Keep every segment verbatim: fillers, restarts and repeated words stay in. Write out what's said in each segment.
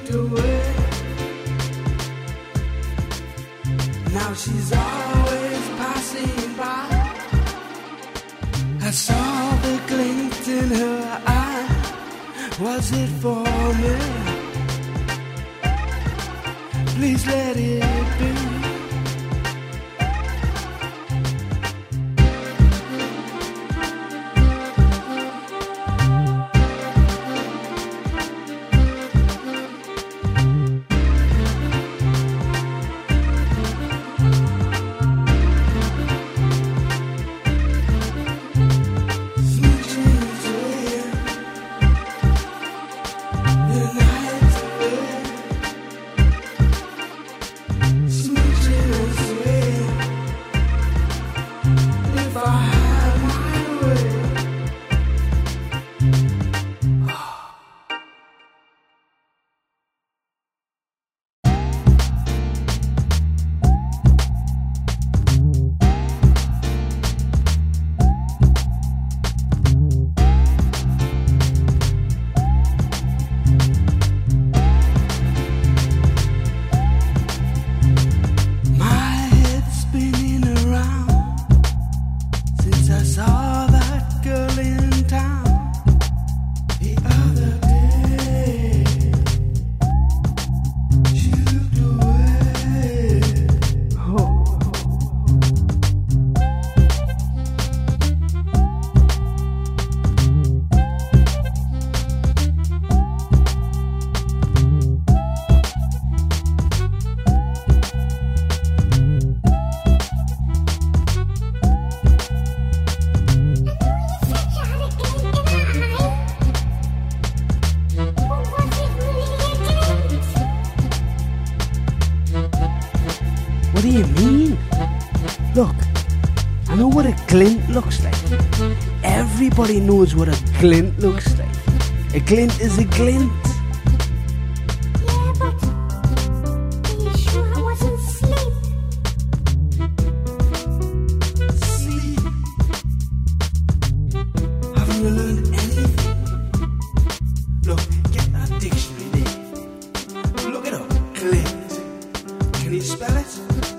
looked away. Now she's always passing by. I saw the glint in her eye. Was it for me? Please let it be. What do you mean? Look, I know what a glint looks like. Everybody knows what a glint looks like. A glint is a glint. Yeah, but are you sure I wasn't asleep? Sleep? Haven't you learned anything? Look, get that dictionary there. Look it up. Glint. Can you spell it?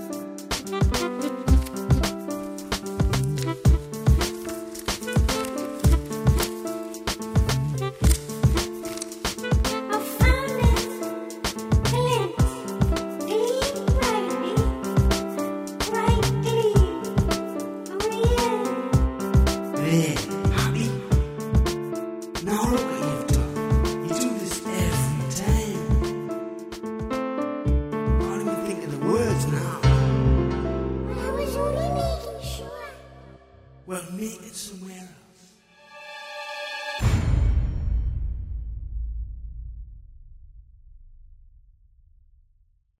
Happy? Now look what you've done. You do this every time. Can't even think of the words now. I was only making sure. Well, make it somewhere else.